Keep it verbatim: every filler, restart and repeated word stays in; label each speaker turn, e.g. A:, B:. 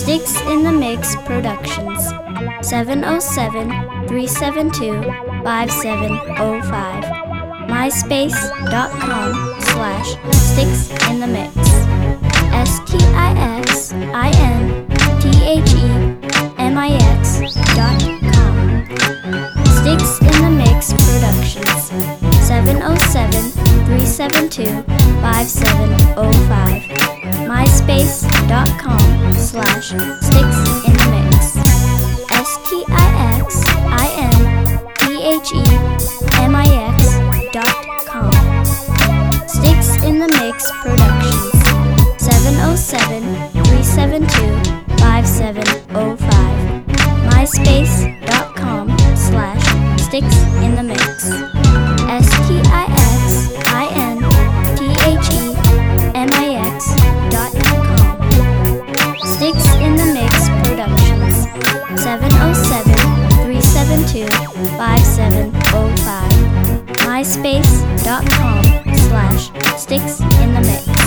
A: Sticks in the Mix Productions. seven oh seven, three seven two, five seven oh five. MySpace.com slash Sticks in the Mix. S T I X I N T H E M I X dot com. Sticks in the Mix Productions. seven oh seven, three seven two, five seven oh five. MySpace.com slash Sticks in the Mix. S T I X I N T H E M I X dot com. Sticks in the Mix Productions. seven oh seven, three seven two, five seven oh five. MySpace.com slash Sticks in the Mix. S T I X I N T H E M I X dot com. Sticks in the Mix Productions. seven oh seven, three seven two, five seven oh five. MySpace.com slash Sticks in the Mix.